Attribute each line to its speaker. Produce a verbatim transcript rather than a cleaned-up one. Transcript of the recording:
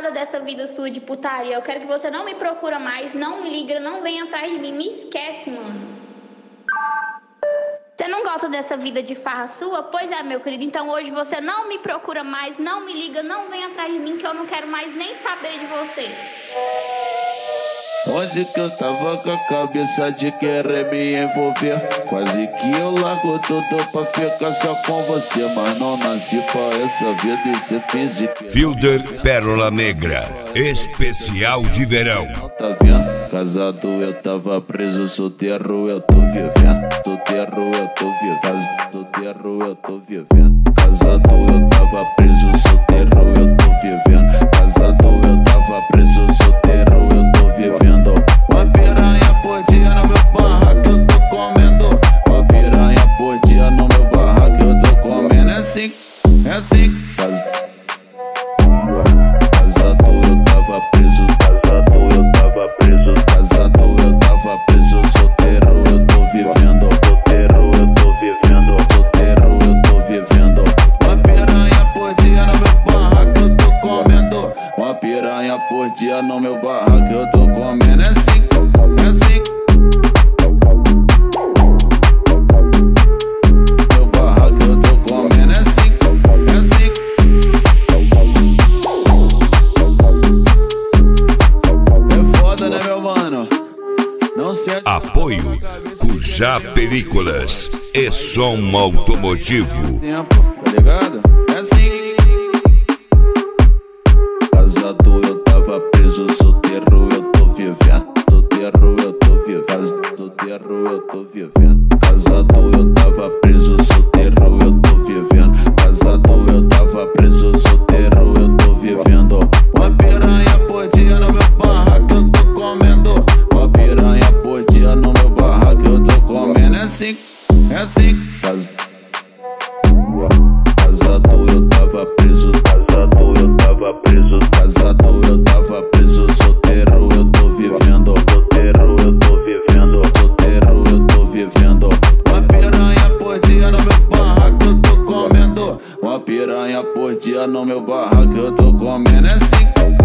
Speaker 1: cansada dessa vida sua de putaria. Eu quero que você não me procura mais, não me liga, não vem atrás de mim. Me esquece, mano. Você não gosta dessa vida de farra sua? Pois é, meu querido. Então hoje você não me procura mais, não me liga, não vem atrás de mim, que eu não quero mais nem saber de você.
Speaker 2: Onde que eu tava com a cabeça de querer me envolver? Quase que eu largo tudo pra ficar só com você. Mas não nasci pra essa vida e cê finge que...
Speaker 3: Fielder Pérola Negra, especial de verão.
Speaker 2: Tá vendo? Casado eu tava preso, solteiro eu tô vivendo. Solteiro eu tô vivendo, solteiro eu tô vivendo. Casado eu tava preso, solteiro eu tô vivendo. Casado eu tava preso, solteiro eu tô vivendo. Uma piranha por dia no meu barraco eu tô comendo. Uma piranha por dia no meu barraco eu tô comendo. É assim, é assim. Casado eu tava preso, casado eu tava preso, casado eu tava preso, solteiro eu tô vivendo. Solteiro eu tô vivendo, solteiro eu tô vivendo. Uma piranha por dia no meu barraco eu tô comendo. Uma piranha por dia no meu barraco eu tô comendo. É assim, é assim. Meu barraco eu tô comendo. É assim, é assim. É foda, né, meu mano? Não sei.
Speaker 3: Apoio Cujá Películas e som automotivo.
Speaker 2: Tempo, tá ligado? É assim. Casado eu tava preso, solteiro eu tô vivendo. Solteiro eu tô vivendo, solteiro eu tô vivendo. Casado eu tava preso, solteiro eu tô vivendo. Casado eu tava preso, solteiro eu tô vivendo. Uma piranha por dia no meu barraco eu tô comendo. Uma piranha por dia no meu barraco eu tô comendo. É assim, é assim. Casado eu tava preso, casado eu tava preso, casado eu tava preso, solteiro eu tô vivendo. Solteiro eu tô vivendo, solteiro eu tô vivendo. Uma piranha por dia no meu barraco eu tô comendo. Uma piranha por dia no meu barraco eu tô comendo. É assim.